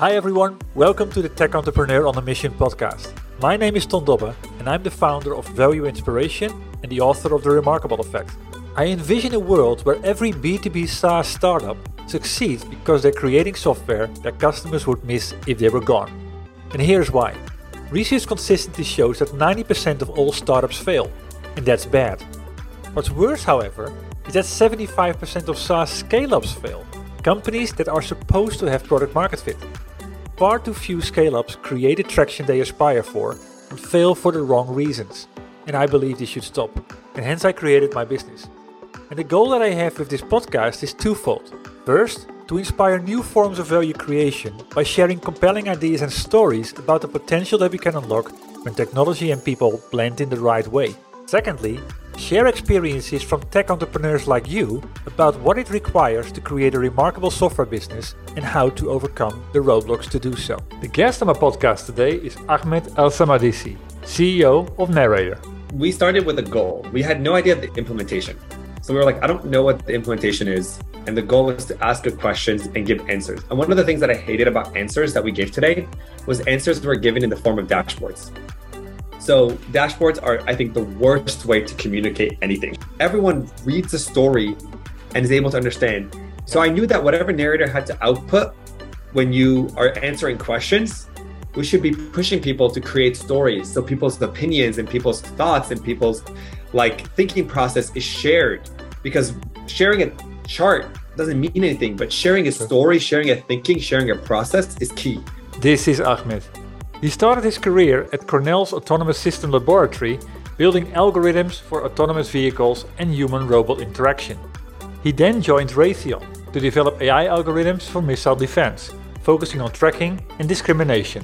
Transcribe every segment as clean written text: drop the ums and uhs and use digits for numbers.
Hi everyone, welcome to the Tech Entrepreneur on a Mission podcast. My name is Ton Dobbe and I'm the founder of Value Inspiration and the author of The Remarkable Effect. I envision a world where every B2B SaaS startup succeeds because they're creating software that customers would miss if they were gone. And here's why. Research consistently shows that 90% of all startups fail, and that's bad. What's worse, however, is that 75% of SaaS scale-ups fail, companies that are supposed to have product market fit. Far too few scale-ups create the traction they aspire for and fail for the wrong reasons. And I believe this should stop. And hence I created my business. And the goal that I have with this podcast is twofold. First, to inspire new forms of value creation by sharing compelling ideas and stories about the potential that we can unlock when technology and people blend in the right way. Secondly, share experiences from tech entrepreneurs like you about what it requires to create a remarkable software business and how to overcome the roadblocks to do so. The guest on my podcast today is Ahmed El-Samadisi, CEO of Narrator. We started with a goal. We had no idea of the implementation. So we were like, I don't know what the implementation is. And the goal was to ask good questions and give answers. And one of the things that I hated about answers that we gave today was answers that were given in the form of dashboards. So dashboards are, I think, the worst way to communicate anything. Everyone reads a story and is able to understand. So I knew that whatever Narrator had to output when you are answering questions, we should be pushing people to create stories. So people's opinions and people's thoughts and people's thinking process is shared, because sharing a chart doesn't mean anything, but sharing a story, sharing a thinking, sharing a process is key. This is Ahmed. He started his career at Cornell's Autonomous System Laboratory, building algorithms for autonomous vehicles and human-robot interaction. He then joined Raytheon to develop AI algorithms for missile defense, focusing on tracking and discrimination.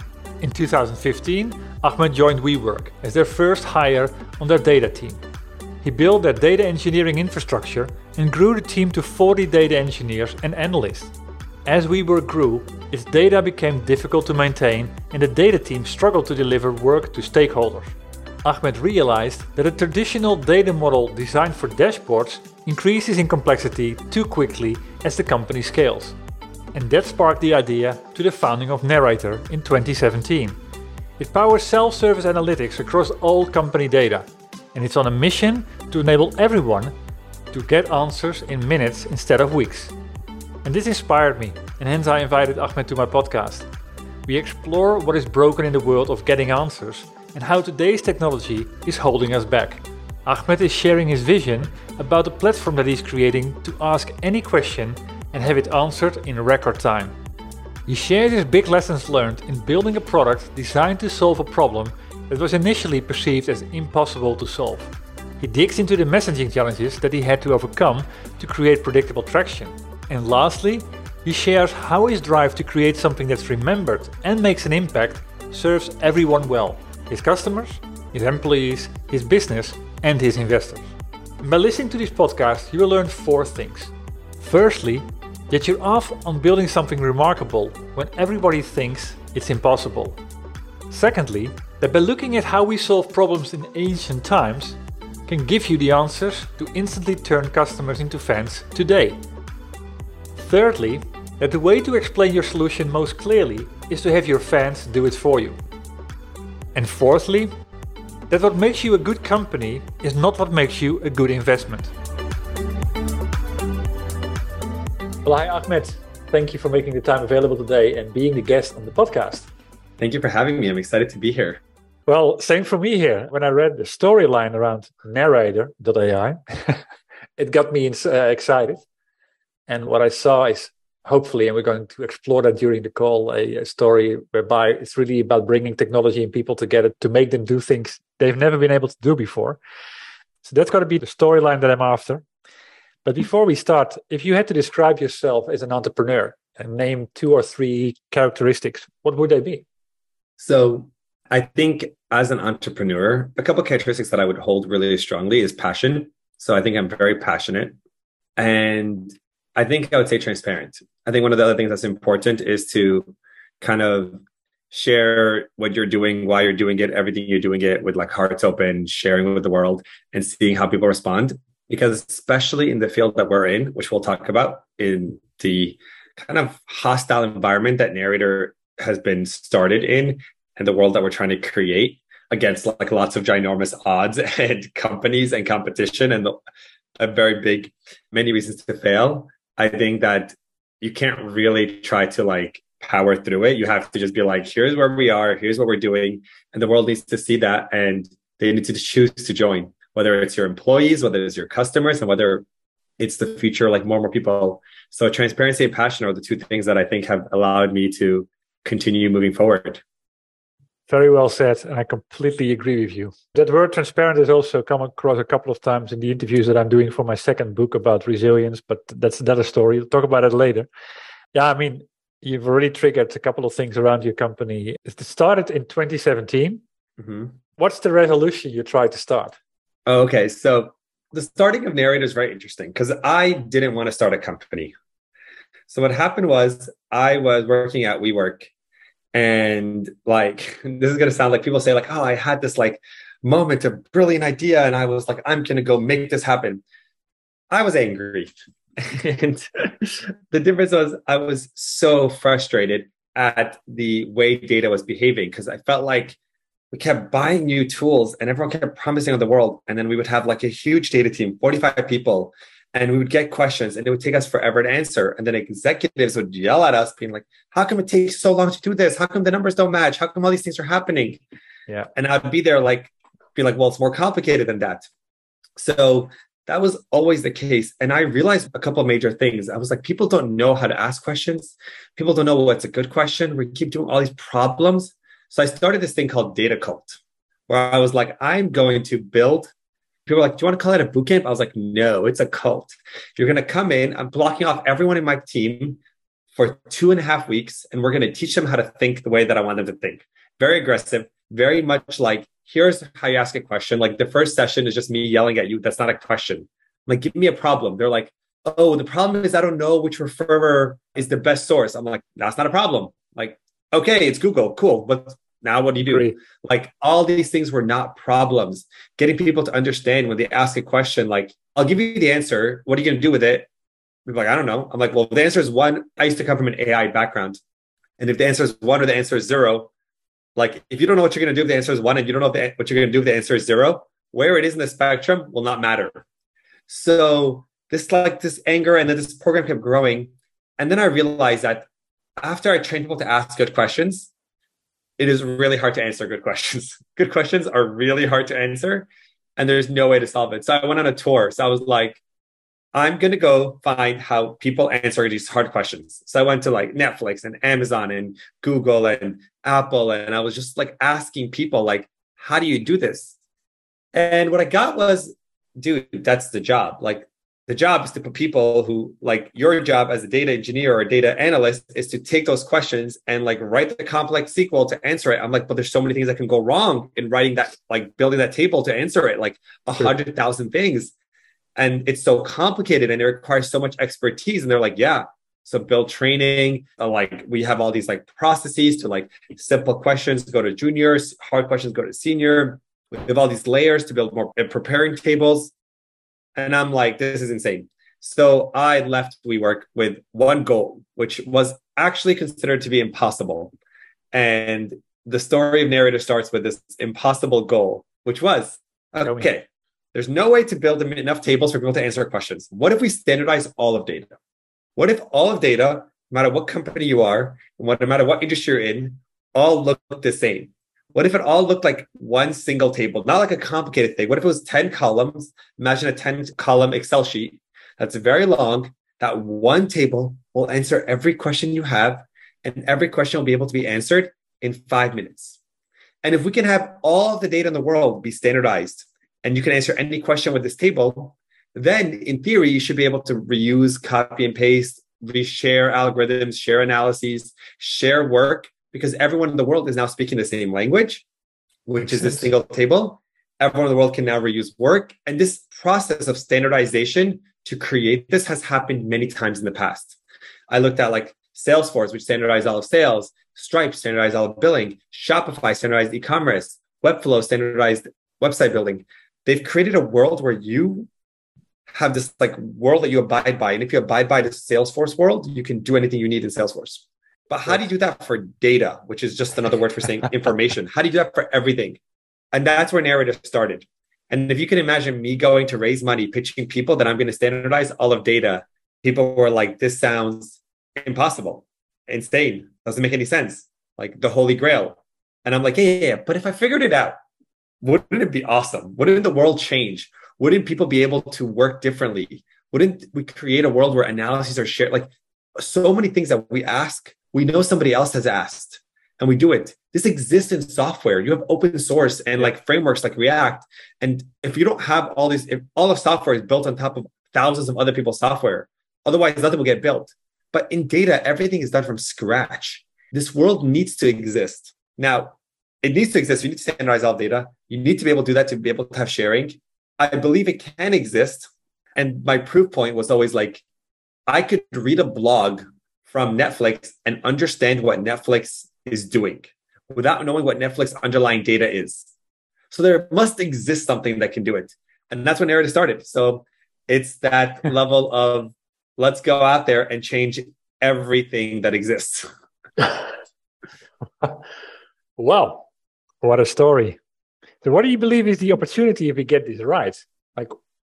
In 2015, Ahmed joined WeWork as their first hire on their data team. He built their data engineering infrastructure and grew the team to 40 data engineers and analysts. As WeWork grew, its data became difficult to maintain and the data team struggled to deliver work to stakeholders. Ahmed realized that a traditional data model designed for dashboards increases in complexity too quickly as the company scales. And that sparked the idea to the founding of Narrator in 2017. It powers self-service analytics across all company data, and it's on a mission to enable everyone to get answers in minutes instead of weeks. And this inspired me, and hence I invited Ahmed to my podcast. We explore what is broken in the world of getting answers and how today's technology is holding us back. Ahmed is sharing his vision about the platform that he's creating to ask any question and have it answered in record time. He shares his big lessons learned in building a product designed to solve a problem that was initially perceived as impossible to solve. He digs into the messaging challenges that he had to overcome to create predictable traction. And lastly, he shares how his drive to create something that's remembered and makes an impact serves everyone well: his customers, his employees, his business, and his investors. And by listening to this podcast, you will learn 4 things. Firstly, that you're off on building something remarkable when everybody thinks it's impossible. Secondly, that by looking at how we solve problems in ancient times can give you the answers to instantly turn customers into fans today. Thirdly, that the way to explain your solution most clearly is to have your fans do it for you. And fourthly, that what makes you a good company is not what makes you a good investment. Well, hi Ahmed, thank you for making the time available today and being the guest on the podcast. Thank you for having me. I'm excited to be here. Well, same for me here. When I read the storyline around Narrator.ai, it got me excited. And what I saw is, hopefully, and we're going to explore that during the call, a story whereby it's really about bringing technology and people together to make them do things they've never been able to do before. So that's going to be the storyline that I'm after. But before we start, if you had to describe yourself as an entrepreneur and name 2 or 3 characteristics, what would they be? So I think as an entrepreneur, a couple of characteristics that I would hold really strongly is passion. So I think I'm very passionate. And I think I would say transparent. I think one of the other things that's important is to kind of share what you're doing, why you're doing it, everything you're doing it with hearts open, sharing with the world and seeing how people respond. Because especially in the field that we're in, which we'll talk about in the kind of hostile environment that Narrator has been started in and the world that we're trying to create against like lots of ginormous odds and companies and competition and a very big, many reasons to fail. I think that you can't really try to like power through it. You have to just be like, here's where we are, here's what we're doing. And the world needs to see that. And they need to choose to join, whether it's your employees, whether it's your customers, and whether it's the future, like more and more people. So transparency and passion are the two things that I think have allowed me to continue moving forward. Very well said, and I completely agree with you. That word transparent has also come across a couple of times in the interviews that I'm doing for my second book about resilience, but that's another story. We'll talk about it later. Yeah, I mean, you've already triggered a couple of things around your company. It started in 2017. Mm-hmm. What's the resolution you tried to start? Okay, so the starting of Narrator is very interesting because I didn't want to start a company. So what happened was I was working at WeWork. And like, this is going to sound like people say like, oh, I had this like moment of brilliant idea. And I was like, I'm going to go make this happen. I was angry. And the difference was I was so frustrated at the way data was behaving because I felt like we kept buying new tools and everyone kept promising on the world. And then we would have like a huge data team, 45 people. And we would get questions and it would take us forever to answer. And then executives would yell at us being like, how come it takes so long to do this? How come the numbers don't match? How come all these things are happening? Yeah. And I'd be there like, be like, well, it's more complicated than that. So that was always the case. And I realized a couple of major things. I was like, people don't know how to ask questions. People don't know what's a good question. We keep doing all these problems. So I started this thing called Data Cult, where I was like, I'm going to build. People were like, do you want to call it a boot camp? I was like, no, it's a cult. You're going to come in. I'm blocking off everyone in my team for 2.5 weeks, and we're going to teach them how to think the way that I want them to think. Very aggressive, very much like, here's how you ask a question. Like the first session is just me yelling at you. That's not a question. I'm like, give me a problem. They're like, oh, the problem is I don't know which referrer is the best source. I'm like, that's not a problem. Like, okay, it's Google. Cool. But now what do you do? Great. Like all these things were not problems. Getting people to understand when they ask a question, like, I'll give you the answer. What are you going to do with it? They're like, I don't know. I'm like, well, the answer is 1. I used to come from an AI background. And if the answer is 1 or the answer is 0, like if you don't know what you're going to do if the answer is 1 and you don't know what you're going to do if the answer is 0, where it is in the spectrum will not matter. So this anger and then this program kept growing. And then I realized that after I trained people to ask good questions, it is really hard to answer good questions. Good questions are really hard to answer, and there's no way to solve it. So I went on a tour. So I was like, I'm going to go find how people answer these hard questions. So I went to like Netflix and Amazon and Google and Apple. And I was just like asking people like, how do you do this? And what I got was, dude, that's the job. Like the job is to put people who like your job as a data engineer or a data analyst is to take those questions and like write the complex SQL to answer it. I'm like, but there's so many things that can go wrong in writing that, like building that table to answer it, like 100,000 things. And it's so complicated and it requires so much expertise. And they're like, yeah. So build training, like we have all these like processes to like simple questions to go to juniors, hard questions go to senior. We have all these layers to build more preparing tables. And I'm like, this is insane. So I left WeWork with one goal, which was actually considered to be impossible. And the story of Narrator starts with this impossible goal, which was, okay, there's no way to build enough tables for people to answer questions. What if we standardize all of data? What if all of data, no matter what company you are, no matter what industry you're in, all look the same? What if it all looked like one single table, not like a complicated thing? What if it was 10 columns? Imagine a 10-column Excel sheet that's very long. That one table will answer every question you have, and every question will be able to be answered in 5 minutes. And if we can have all of the data in the world be standardized, and you can answer any question with this table, then in theory, you should be able to reuse, copy and paste, reshare algorithms, share analyses, share work, because everyone in the world is now speaking the same language, which is this single table. Everyone in the world can now reuse work. And this process of standardization to create this has happened many times in the past. I looked at like Salesforce, which standardized all of sales, Stripe standardized all of billing, Shopify standardized e-commerce, Webflow standardized website building. They've created a world where you have this like world that you abide by. And if you abide by the Salesforce world, you can do anything you need in Salesforce. But how do you do that for data, which is just another word for saying information? How do you do that for everything? And that's where Narrator started. And if you can imagine me going to raise money, pitching people that I'm going to standardize all of data, people were like, this sounds impossible, insane, doesn't make any sense, like the Holy Grail. And I'm like, yeah. But if I figured it out, wouldn't it be awesome? Wouldn't the world change? Wouldn't people be able to work differently? Wouldn't we create a world where analyses are shared? Like so many things that we ask, we know somebody else has asked and we do it. This exists in software. You have open source and like frameworks like React. And if you don't have all these, if all of software is built on top of thousands of other people's software, otherwise nothing will get built. But in data, everything is done from scratch. This world needs to exist. Now, it needs to exist. You need to standardize all data. You need to be able to do that to be able to have sharing. I believe it can exist. And my proof point was always like, I could read a blog from Netflix and understand what Netflix is doing without knowing what Netflix underlying data is. So there must exist something that can do it. And that's when Narrator started. So it's that level of let's go out there and change everything that exists. Wow, what a story. So what do you believe is the opportunity if we get this right? Like,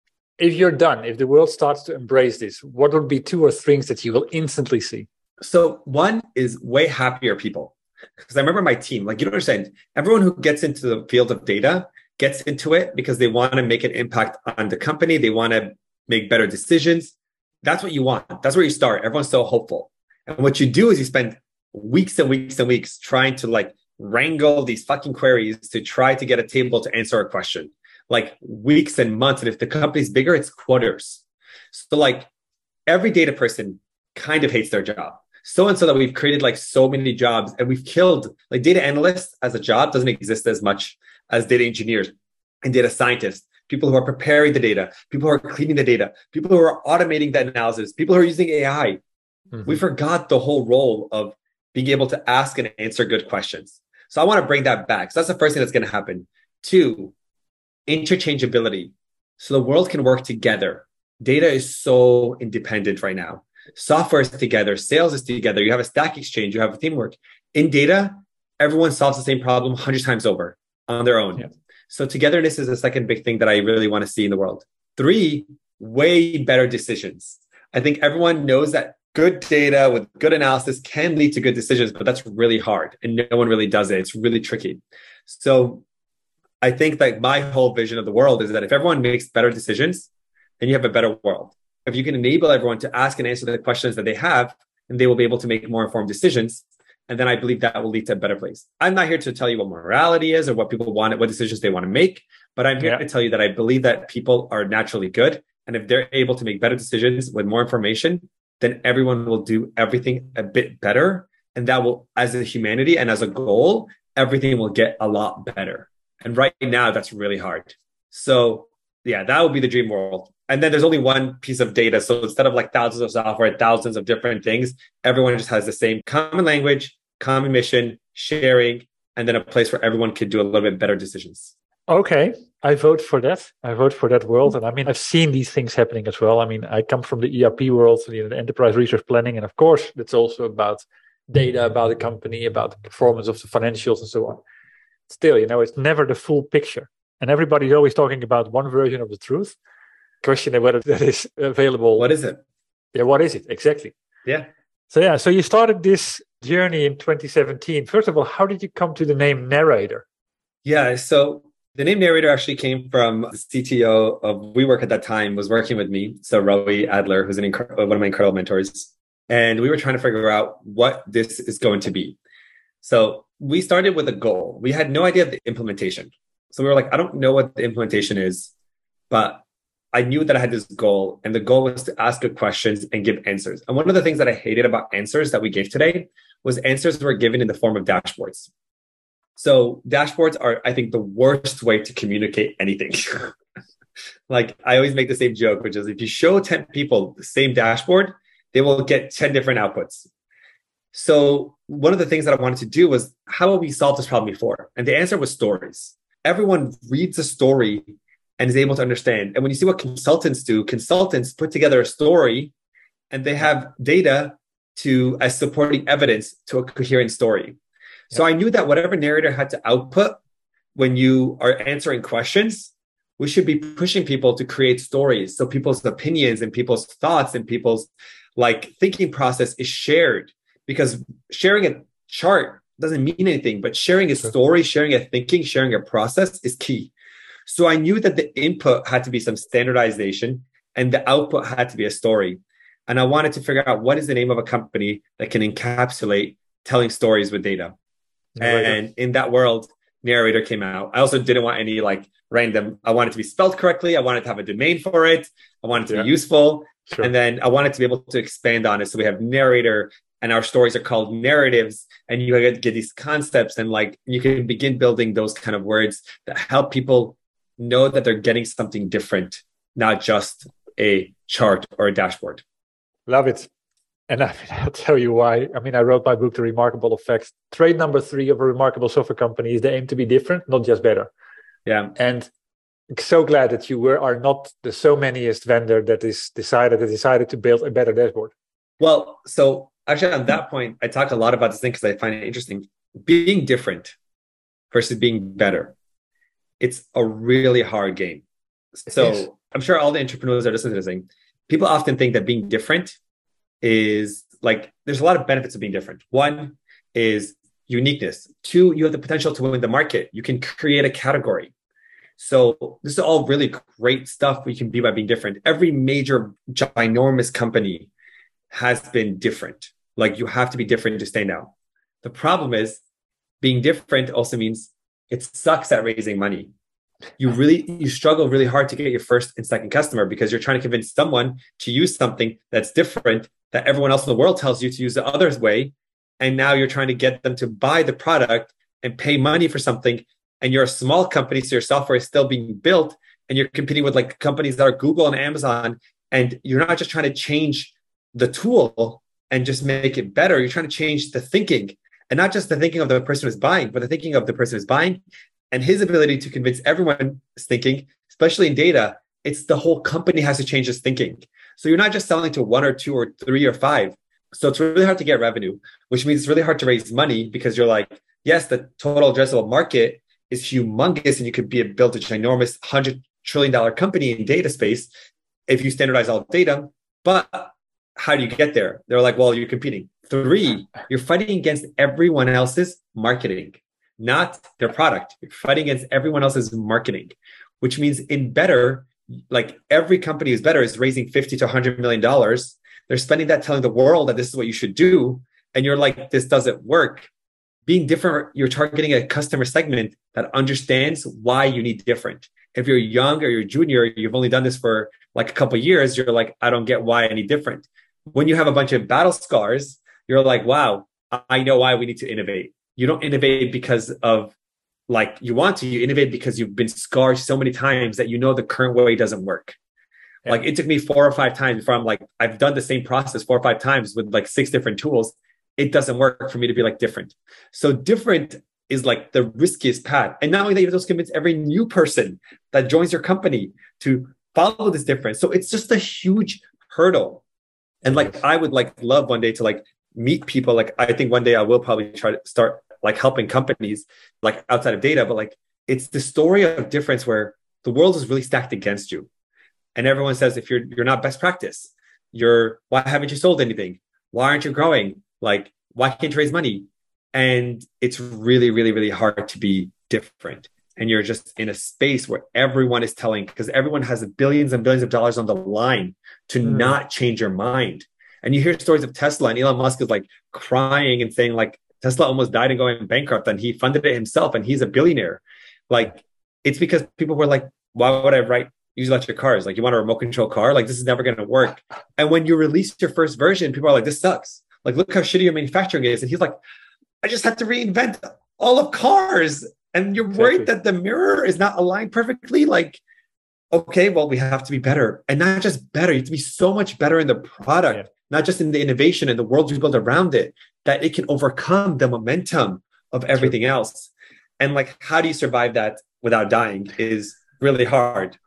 if you're done, if the world starts to embrace this, what would be 2 or 3 things that you will instantly see? So one is way happier people. Because I remember my team, like you don't understand, everyone who gets into the field of data gets into it because they want to make an impact on the company. They want to make better decisions. That's what you want. That's where you start. Everyone's so hopeful. And what you do is you spend weeks and weeks and weeks trying to like wrangle these fucking queries to try to get a table to answer a question, like weeks and months. And if the company's bigger, it's quarters. So like every data person kind of hates their job. So that we've created like so many jobs and we've killed like data analysts as a job doesn't exist as much as data engineers and data scientists, people who are preparing the data, people who are cleaning the data, people who are automating that analysis, people who are using AI. Mm-hmm. We forgot the whole role of being able to ask and answer good questions. So I want to bring that back. So that's the first thing that's going to happen. 2, interchangeability. So the world can work together. Data is so independent right now. Software is together. Sales is together. You have a Stack Exchange. You have a teamwork. In data, everyone solves the same problem 100 times over on their own. Yeah. So togetherness is the second big thing that I really want to see in the world. 3, way better decisions. I think everyone knows that good data with good analysis can lead to good decisions, but that's really hard. And no one really does it. It's really tricky. So I think like my whole vision of the world is that if everyone makes better decisions, then you have a better world. If you can enable everyone to ask and answer the questions that they have, and they will be able to make more informed decisions. And then I believe that will lead to a better place. I'm not here to tell you what morality is or what people want, what decisions they want to make, but I'm here to tell you that I believe that people are naturally good. And if they're able to make better decisions with more information, then everyone will do everything a bit better. And that will, as a humanity and as a goal, everything will get a lot better. And right now, that's really hard. So yeah, that would be the dream world. And then there's only one piece of data. So instead of like thousands of software, thousands of different things, everyone just has the same common language, common mission, sharing, and then a place where everyone could do a little bit better decisions. Okay, I vote for that. I vote for that world. And I mean, I've seen these things happening as well. I mean, I come from the ERP world, the enterprise resource planning. And of course, it's also about data, about the company, about the performance of the financials and so on. Still, it's never the full picture. And everybody's always talking about one version of the truth. Question whether that is available. What is it? Yeah, what is it? Exactly. Yeah. So you started this journey in 2017. First of all, how did you come to the name Narrator? Yeah, so the name Narrator actually came from the CTO of WeWork at that time, was working with me. So Rowie Adler, who's one of my incredible mentors. And we were trying to figure out what this is going to be. So we started with a goal. We had no idea of the implementation. So we were like, I don't know what the implementation is, but I knew that I had this goal, and the goal was to ask good questions and give answers. And one of the things that I hated about answers that we gave today was answers were given in the form of dashboards. So dashboards are, I think, the worst way to communicate anything. Like I always make the same joke, which is if you show 10 people the same dashboard, they will get 10 different outputs. So one of the things that I wanted to do was, how will we solve this problem before? And the answer was stories. Everyone reads a story and is able to understand. And when you see what consultants do, consultants put together a story and they have data to as supporting evidence to a coherent story. So I knew that whatever narrator had to output when you are answering questions, we should be pushing people to create stories. So people's opinions and people's thoughts and people's like thinking process is shared, because sharing a chart doesn't mean anything, but sharing a story, sharing a thinking, sharing a process is key. So I knew that the input had to be some standardization and the output had to be a story. And I wanted to figure out what is the name of a company that can encapsulate telling stories with data. And in that world, Narrator came out. I also didn't want any like random, I want it to be spelled correctly. I wanted to have a domain for it. I want it to be useful. Sure. And then I wanted to be able to expand on it. So we have Narrator and our stories are called narratives, and you get these concepts and like you can begin building those kind of words that help people know that they're getting something different, not just a chart or a dashboard. Love it. And I'll tell you why. I mean, I wrote my book, The Remarkable Effects. Trait number 3 of a remarkable software company is they aim to be different, not just better. Yeah. And I'm so glad that you are not the so manyest vendor that decided to build a better dashboard. Well, so actually on that point, I talk a lot about this thing because I find it interesting. Being different versus being better. It's a really hard game. So I'm sure all the entrepreneurs are listening to this thing. People often think that being different is like, there's a lot of benefits of being different. One is uniqueness. 2, you have the potential to win the market. You can create a category. So this is all really great stuff we can be by being different. Every major ginormous company has been different. Like you have to be different to stand out. The problem is being different also means it sucks at raising money. You struggle really hard to get your first and second customer because you're trying to convince someone to use something that's different that everyone else in the world tells you to use the other way. And now you're trying to get them to buy the product and pay money for something. And you're a small company, so your software is still being built and you're competing with like companies that are Google and Amazon. And you're not just trying to change the tool and just make it better. You're trying to change the thinking, and not just the thinking of the person who's buying, but the thinking of the person who's buying and his ability to convince everyone's thinking, especially in data. It's the whole company has to change its thinking. So you're not just selling to 1 or 2 or 3 or 5. So it's really hard to get revenue, which means it's really hard to raise money because you're like, yes, the total addressable market is humongous and you could build a ginormous $100 trillion company in data space if you standardize all data. But how do you get there? They're like, well, you're competing. 3, you're fighting against everyone else's marketing, not their product. You're fighting against everyone else's marketing, which means in better, like every company who's better is raising $50 to $100 million. They're spending that telling the world that this is what you should do. And you're like, this doesn't work. Being different, you're targeting a customer segment that understands why you need different. If you're young or you're junior, you've only done this for like a couple of years, you're like, I don't get why I need different. When you have a bunch of battle scars, you're like, wow, I know why we need to innovate. You don't innovate because of like you want to, you innovate because you've been scarred so many times that you know the current way doesn't work. Yeah. Like it took me 4 or 5 times before I'm like, I've done the same process 4 or 5 times with like 6 different tools. It doesn't work for me to be like different. So different is like the riskiest path. And not only that, you have to convince every new person that joins your company to follow this difference. So it's just a huge hurdle. And like, I would like love one day to like meet people. Like, I think one day I will probably try to start like helping companies like outside of data, but like, it's the story of difference where the world is really stacked against you. And everyone says, if you're not best practice, why haven't you sold anything? Why aren't you growing? Like, why can't you raise money? And it's really, really, really hard to be different. And you're just in a space where everyone is telling, because everyone has billions and billions of dollars on the line to not change your mind. And you hear stories of Tesla, and Elon Musk is like crying and saying like, Tesla almost died and going bankrupt and he funded it himself and he's a billionaire. Like, it's because people were like, why would I use electric cars? Like, you want a remote control car? Like, this is never going to work. And when you release your first version, people are like, this sucks. Like, look how shitty your manufacturing is. And he's like, I just had to reinvent all of cars. And you're worried that the mirror is not aligned perfectly. Like, okay, well, we have to be better. And not just better, you have to be so much better in the product, not just in the innovation and the world you build around it, that it can overcome the momentum of everything else. And like, how do you survive that without dying is really hard.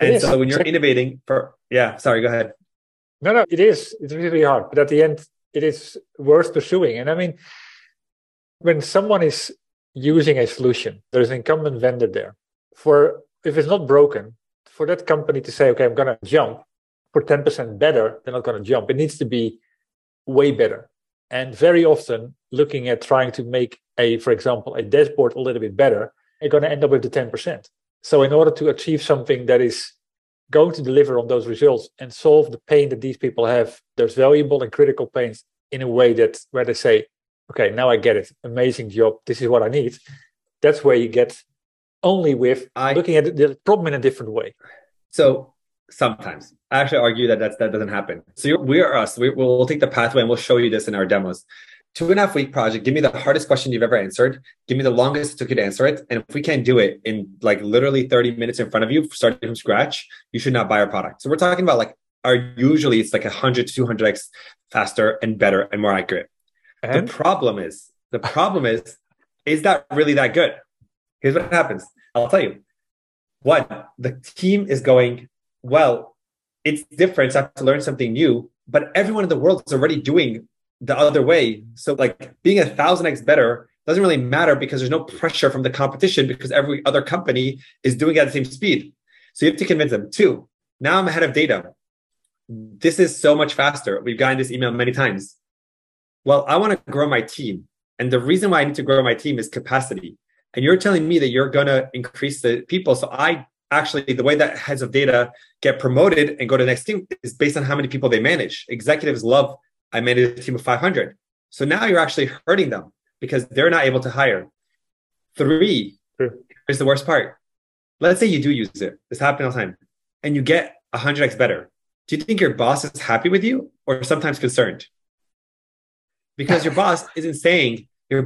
And so when you're innovating sorry, go ahead. No, it is. It's really hard. But at the end, it is worth pursuing. And I mean, when someone is using a solution, there's an incumbent vendor there. If it's not broken, for that company to say, okay, I'm going to jump for 10% better, they're not going to jump. It needs to be way better. And very often, looking at trying to make for example, a dashboard a little bit better, you're going to end up with the 10%. So in order to achieve something that is going to deliver on those results and solve the pain that these people have, those valuable and critical pains, in a way where they say, okay, now I get it. Amazing job. This is what I need. That's where you get only with looking at the problem in a different way. So sometimes I actually argue that doesn't happen. So we're us. We'll take the pathway and we'll show you this in our demos. 2.5 week project. Give me the hardest question you've ever answered. Give me the longest it took you to answer it. And if we can't do it in like literally 30 minutes in front of you, starting from scratch, you should not buy our product. So we're talking about like usually it's like 100 to 200x faster and better and more accurate. And the problem is that really that good? Here's what happens. I'll tell you. One, the team is going, well, it's different. So I have to learn something new, but everyone in the world is already doing the other way. So like being 1,000x better doesn't really matter because there's no pressure from the competition because every other company is doing it at the same speed. So you have to convince them. 2, now I'm ahead of data. This is so much faster. We've gotten this email many times. Well, I want to grow my team. And the reason why I need to grow my team is capacity. And you're telling me that you're going to increase the people. So the way that heads of data get promoted and go to the next team is based on how many people they manage. Executives love, I manage a team of 500. So now you're actually hurting them because they're not able to hire. 3, here's the worst part. Let's say you do use it. This happens all the time. And you get 100x better. Do you think your boss is happy with you or sometimes concerned? Because your boss isn't saying,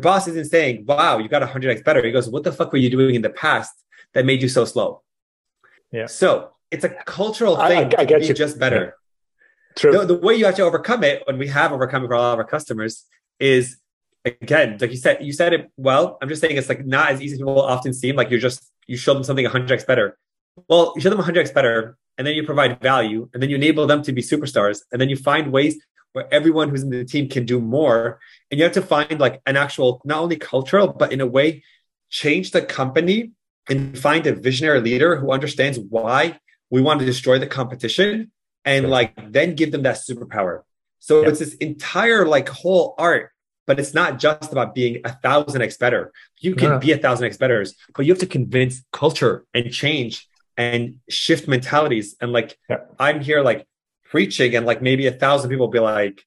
wow, you got 100x better. He goes, what the fuck were you doing in the past that made you so slow? Yeah. So it's a cultural thing to be just better. Yeah. True. The way you have to overcome it, when we have overcome it for all of our customers, is again, like you said it well. I'm just saying it's like not as easy as people often seem. Like you show them something 100x better. Well, you show them 100x better, and then you provide value, and then you enable them to be superstars, and then you find ways where everyone who's in the team can do more. And you have to find like an actual, not only cultural, but in a way, change the company and find a visionary leader who understands why we want to destroy the competition. And like, then give them that superpower. So it's this entire like whole art, but it's not just about being 1,000x better. You can be 1,000x better, but you have to convince culture and change and shift mentalities. And like, I'm here like preaching, and like maybe 1,000 people will be like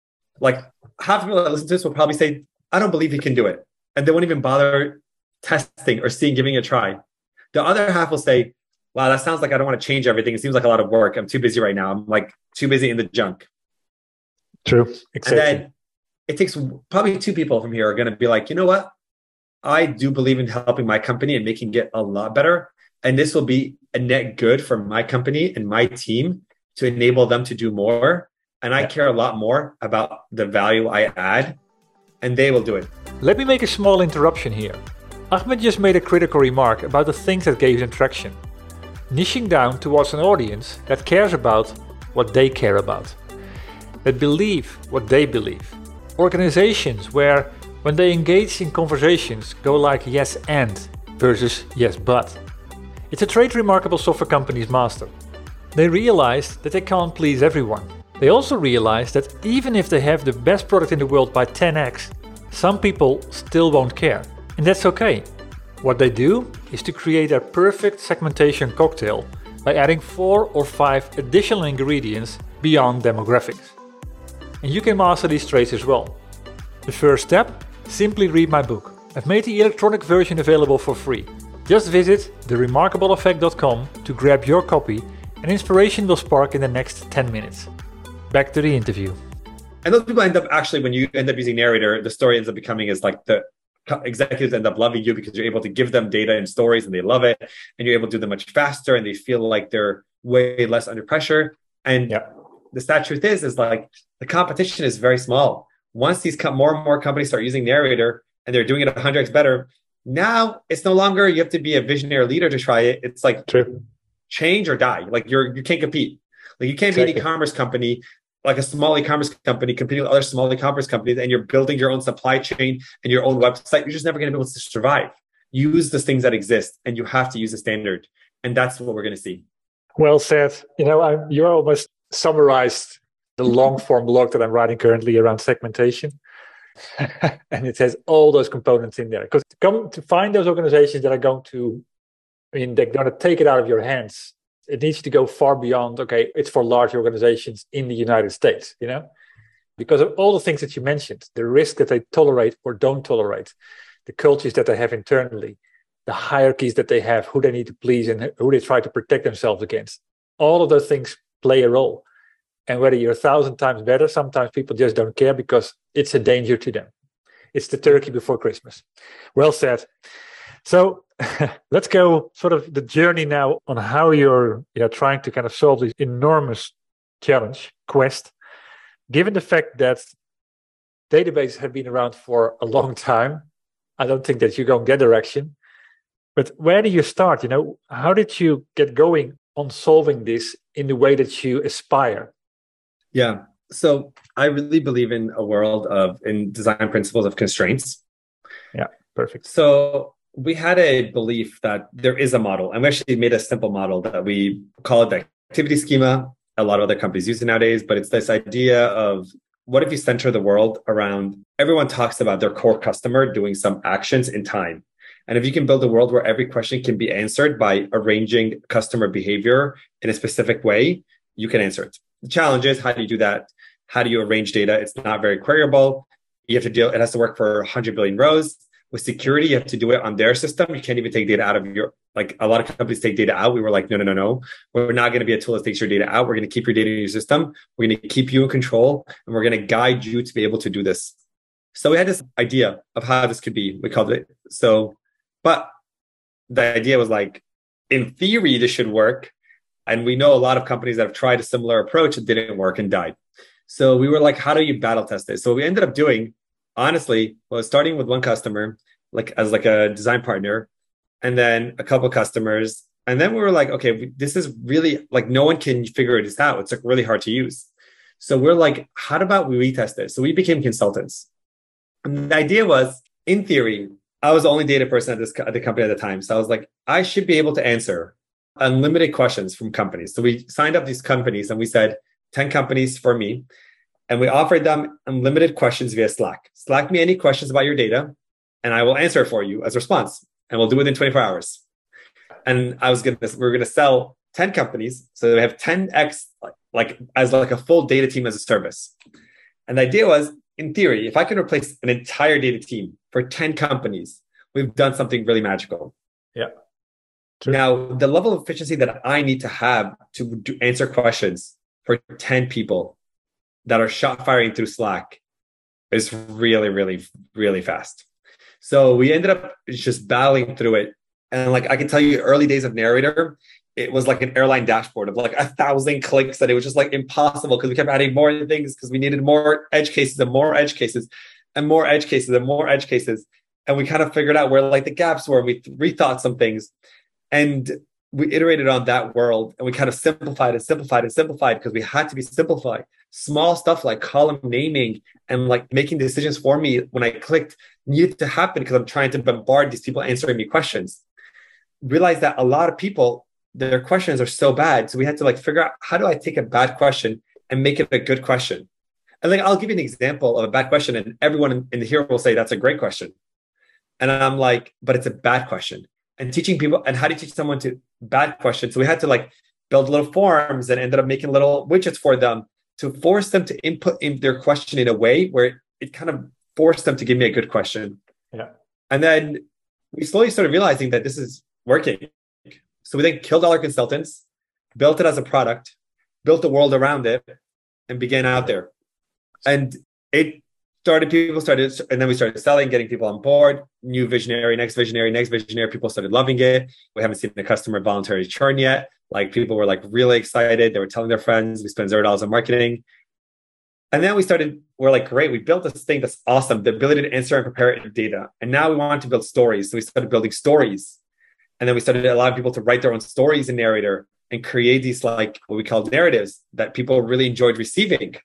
half the people that listen to this will probably say, I don't believe he can do it. And they won't even bother testing or giving it a try. The other half will say, wow, that sounds like I don't want to change everything. It seems like a lot of work. I'm too busy right now. I'm like too busy in the junk. True. Exactly. And then it takes probably 2 people from here are going to be like, you know what? I do believe in helping my company and making it a lot better. And this will be a net good for my company and my team to enable them to do more. And I care a lot more about the value I add, and they will do it. Let me make a small interruption here. Ahmed just made a critical remark about the things that gave him traction. Niching down towards an audience that cares about what they care about, that believe what they believe. Organizations where, when they engage in conversations, go like yes and versus yes but. It's a trait remarkable software companies master. They realize that they can't please everyone. They also realize that even if they have the best product in the world by 10x, some people still won't care. And that's okay. What they do is to create a perfect segmentation cocktail by adding 4 or 5 additional ingredients beyond demographics. And you can master these traits as well. The first step? Simply read my book. I've made the electronic version available for free. Just visit theremarkableeffect.com to grab your copy, and inspiration will spark in the next 10 minutes. Back to the interview. And those people end up actually, when you end up using Narrator, the story ends up becoming is like the executives end up loving you because you're able to give them data and stories and they love it. And you're able to do them much faster and they feel like they're way less under pressure. And the sad truth is like the competition is very small. Once these more and more companies start using Narrator and they're doing it 100x better, now it's no longer you have to be a visionary leader to try it. It's like change or die. Like you can't compete. Like you can't be an e-commerce company, like a small e-commerce company competing with other small e-commerce companies, and you're building your own supply chain and your own website. You're just never going to be able to survive. Use the things that exist, and you have to use the standard. And that's what we're going to see. Well said. You almost summarized the long form blog that I'm writing currently around segmentation. And it has all those components in there. Because to find those organizations that are going to, they're going to take it out of your hands. It needs to go far beyond, okay, it's for large organizations in the United States, because of all the things that you mentioned, the risk that they tolerate or don't tolerate, the cultures that they have internally, the hierarchies that they have, who they need to please and who they try to protect themselves against. All of those things play a role. And whether you're 1,000 times better, sometimes people just don't care because it's a danger to them. It's the turkey before Christmas. Well said. So let's go sort of the journey now on how you're trying to kind of solve this enormous challenge, quest, given the fact that databases have been around for a long time. I don't think that you're going that direction. But where do you start? How did you get going on solving this in the way that you aspire? Yeah. So I really believe in a world in design principles of constraints. Yeah, perfect. So we had a belief that there is a model, and we actually made a simple model that we call it the activity schema. A lot of other companies use it nowadays, but it's this idea of what if you center the world around, everyone talks about their core customer doing some actions in time. And if you can build a world where every question can be answered by arranging customer behavior in a specific way, you can answer it. The challenge is, how do you do that? How do you arrange data? It's not very queryable. You have to it has to work for 100 billion rows. With security, you have to do it on their system. You can't even take data out of a lot of companies take data out. We were like, no. We're not going to be a tool that takes your data out. We're going to keep your data in your system. We're going to keep you in control, and we're going to guide you to be able to do this. So we had this idea of how this could be. We called it but the idea was like, in theory, this should work. And we know a lot of companies that have tried a similar approach and didn't work and died. So we were like, how do you battle test this? So what we ended up doing, honestly, was starting with one customer, as a design partner, and then a couple customers. And then we were like, okay, this is really no one can figure this out. It's really hard to use. So we're like, how about we retest this? So we became consultants. And the idea was, in theory, I was the only data person at the company at the time. So I was like, I should be able to answer unlimited questions from companies. So we signed up these companies and we said 10 companies for me. And we offered them unlimited questions via Slack. Slack me any questions about your data and I will answer it for you as a response. And we'll do it within 24 hours. And we're going to sell 10 companies. So we have 10x as a full data team as a service. And the idea was, in theory, if I can replace an entire data team for 10 companies, we've done something really magical. Yeah. True. Now, the level of efficiency that I need to have to answer questions for 10 people that are shot firing through Slack is really, really, really fast. So we ended up just battling through it. And I can tell you, early days of Narrator, it was like an airline dashboard of 1,000 clicks, and it was just impossible because we kept adding more things because we needed more edge cases and more edge cases and more edge cases and more edge cases. And we kind of figured out where the gaps were. We rethought some things and we iterated on that world, and we kind of simplified because we had to be simplified. Small stuff like column naming and making decisions for me when I clicked needed to happen because I'm trying to bombard these people answering me questions. Realized that a lot of people, their questions are so bad. So we had to figure out, how do I take a bad question and make it a good question? And I'll give you an example of a bad question, and everyone in here will say that's a great question. And I'm like, but it's a bad question. And teaching people, and how do you teach someone to bad question? So we had to build little forms and ended up making little widgets for them to force them to input in their question in a way where it kind of forced them to give me a good question. Yeah. And then we slowly started realizing that this is working. So we then killed all our consultants, built it as a product, built the world around it, and began out there. And people started, and then we started selling, getting people on board, new visionary, next visionary. People started loving it. We haven't seen the customer voluntarily churn yet. People were really excited. They were telling their friends. We spent $0 on marketing. And then we're great, we built this thing that's awesome, the ability to answer and prepare data. And now we want to build stories. So we started building stories. And then we started allowing people to write their own stories in Narrator. and create these like what we call narratives that people really enjoyed receiving.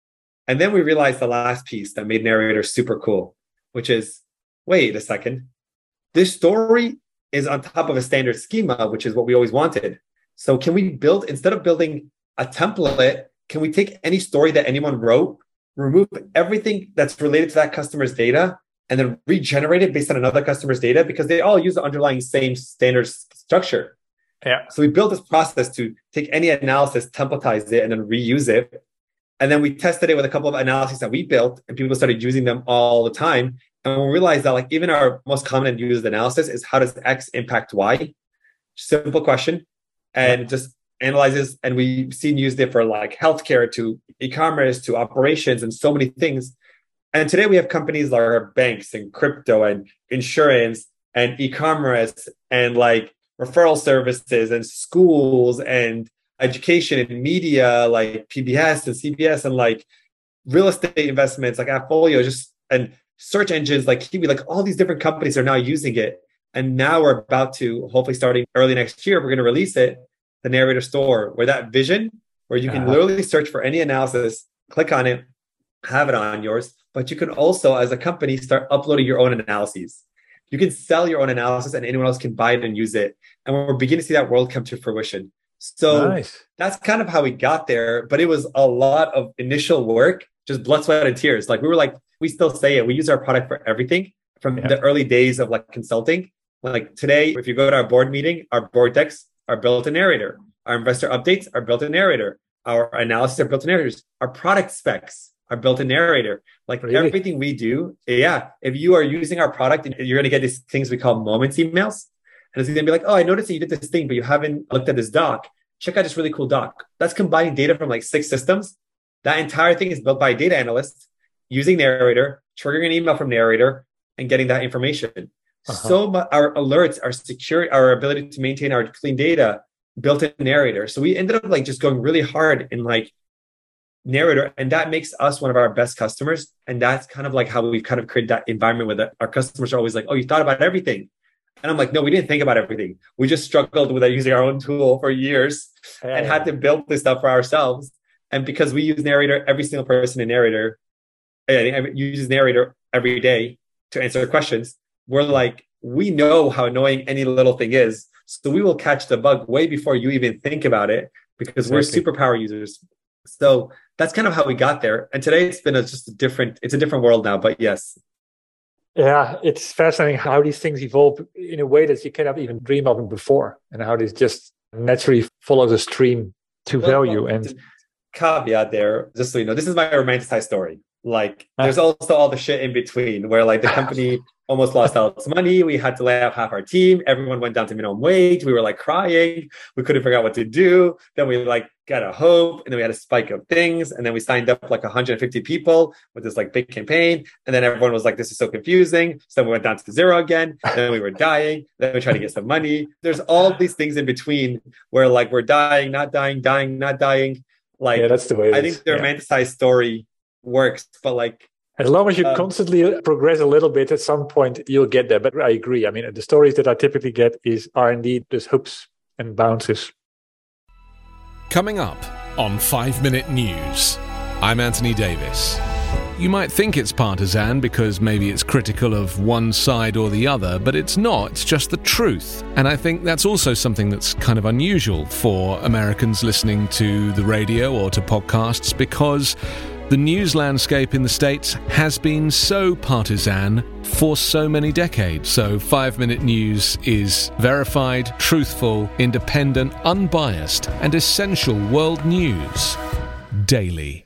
And then we realized the last piece that made narrator super cool, which is, wait a second, this story is on top of a standard schema, which is what we always wanted. So can we build, instead of building a template, can we take any story that anyone wrote, remove everything that's related to that customer's data, and then regenerate it based on another customer's data? Because they all use the underlying same standard structure. Yeah. So we built this process to take any analysis, templatize it, and then reuse it. And then we tested it with a couple of analyses that we built, and people started using them all the time. And we realized that like even our most common and used analysis is, how does X impact Y? Simple question. And it just analyzes, and we've seen used it for like healthcare to e-commerce to operations and so many things. And today we have companies like our banks and crypto and insurance and e-commerce and like referral services and schools and education and media like PBS and CBS and like real estate investments like Appfolio, just and search engines like Kiwi, like all these different companies are now using it. And now we're about to, hopefully starting early next year, we're going to release it, the Narrator Store, where that vision, where you can literally search for any analysis, click on it, have it on yours. But you can also, as a company, start uploading your own analyses. You can sell your own analysis and anyone else can buy it and use it. And we're beginning to see that world come to fruition. So that's kind of how we got there. But it was a lot of initial work, just blood, sweat, and tears. Like we still say it. We use our product for everything from the early days of like consulting. Like today, if you go to our board meeting, our board decks are built in Narrator. Our investor updates are built in Narrator. Our analysis are built in Narrator. Our product specs are built in Narrator. Like everything we do, if you are using our product, you're going to get these things we call moments emails. And it's going to be like, oh, I noticed that you did this thing, but you haven't looked at this doc. Check out this really cool doc. That's combining data from like 6 systems. That entire thing is built by a data analyst using Narrator, triggering an email from Narrator, and getting that information. So our alerts, our security, our ability to maintain our clean data built in Narrator. So we ended up like just going really hard in like Narrator, and that makes us one of our best customers. And that's kind of like how we've kind of created that environment where our customers are always like, oh, you thought about everything. And I'm like, no, we didn't think about everything. We just struggled with using our own tool for years and had to build this stuff for ourselves. And because we use Narrator, every single person in Narrator uses Narrator every day to answer questions. We're like, we know how annoying any little thing is. So we will catch the bug way before you even think about it, because we're superpower users. So that's kind of how we got there. And today it's been it's a different world now, but yes. Yeah, it's fascinating how these things evolve in a way that you cannot even dream of them before, and how this just naturally follows a stream to value. And caveat there, just so you know, this is my romanticized story. Like there's also all the shit in between where like the company almost lost all its money. We had to lay off half our team. Everyone went down to minimum wage. We were like crying. We couldn't figure out what to do. Then we like got a hope, and then we had a spike of things. And then we signed up like 150 people with this like big campaign. And then everyone was like, this is so confusing. So then we went down to 0 again. And then we were dying. Then we tried to get some money. There's all these things in between where like we're dying, not dying, dying, not dying. Like that's the way I think the romanticized story works, but like as long as you constantly progress a little bit, at some point you'll get there. But I agree. I mean, the stories that I typically get are indeed just hoops and bounces. Coming up on 5 Minute News, I'm Anthony Davis. You might think it's partisan because maybe it's critical of one side or the other, but it's not. It's just the truth. And I think that's also something that's kind of unusual for Americans listening to the radio or to podcasts, because the news landscape in the States has been so partisan for so many decades. So 5 Minute News is verified, truthful, independent, unbiased, and essential world news daily.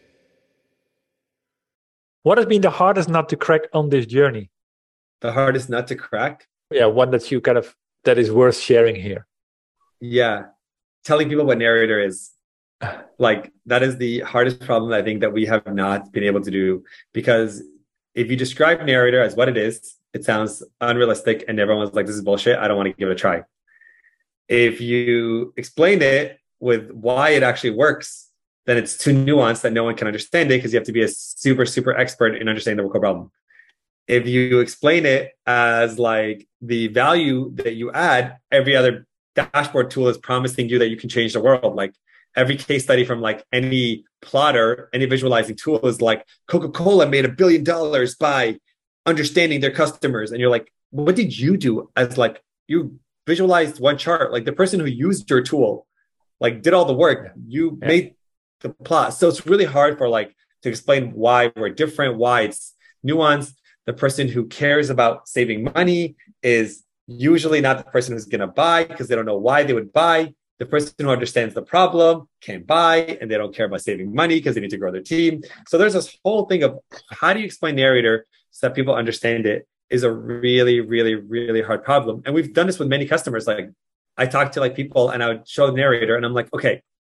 What has been the hardest nut to crack on this journey? The hardest nut to crack? Yeah, one that you that is worth sharing here. Yeah. Telling people what Narrator is. Like that is the hardest problem I think that we have not been able to do, because if you describe Narrator as what it is, it sounds unrealistic and everyone's like, this is bullshit. I don't want to give it a try. If you explain it with why it actually works, then it's too nuanced that no one can understand it, because you have to be a super, super expert in understanding the workflow problem. If you explain it as like the value that you add, every other dashboard tool is promising you that you can change the world. Like every case study from like any plotter, any visualizing tool is like Coca-Cola made $1 billion by understanding their customers. And you're like, what did you do as like, you visualized one chart, like the person who used your tool, like did all the work, you made the plot. So it's really hard for like to explain why we're different, why it's nuanced. The person who cares about saving money is usually not the person who's going to buy because they don't know why they would buy. The person who understands the problem can buy, and they don't care about saving money because they need to grow their team. So there's this whole thing of how do you explain narrator so that people understand it is a really, really, really hard problem. And we've done this with many customers. Like I talked to like people and I would show the narrator and I'm like, okay,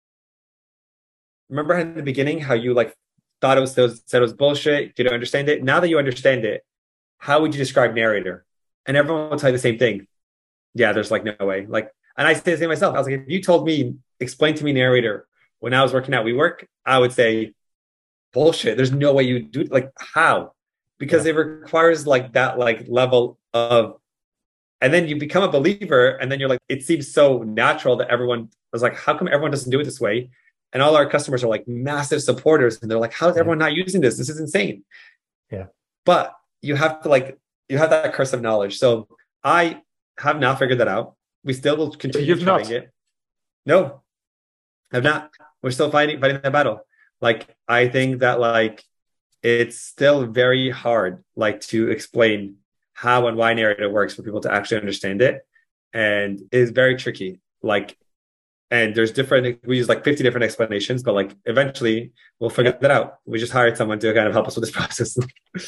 remember in the beginning how you like thought said it was bullshit, didn't understand it. Now that you understand it, how would you describe narrator? And everyone will tell you the same thing. Yeah, there's like no way. Like, and I say the same myself. I was like, if you told me, explain to me narrator when I was working at WeWork, I would say bullshit. There's no way you do it. Like how? Because it requires like that like level of, and then you become a believer, and then you're like, it seems so natural that everyone was like, how come everyone doesn't do it this way? And all our customers are like massive supporters, and they're like, how is everyone not using this? This is insane. Yeah. But you have to like, you have that curse of knowledge. So I have not figured that out. We still will continue trying it. No, I've not. We're still fighting that battle. Like, I think that like, it's still very hard, like to explain how and why narrative works for people to actually understand it. And it's very tricky. Like, and there's we use like 50 different explanations, but like eventually we'll figure that out. We just hired someone to kind of help us with this process.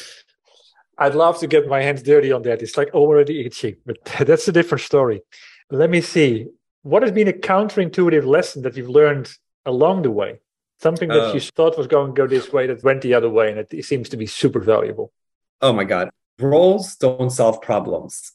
I'd love to get my hands dirty on that. It's like already itchy, but that's a different story. Let me see. What has been a counterintuitive lesson that you've learned along the way? Something that you thought was going to go this way that went the other way, and it seems to be super valuable. Oh my God. Roles don't solve problems.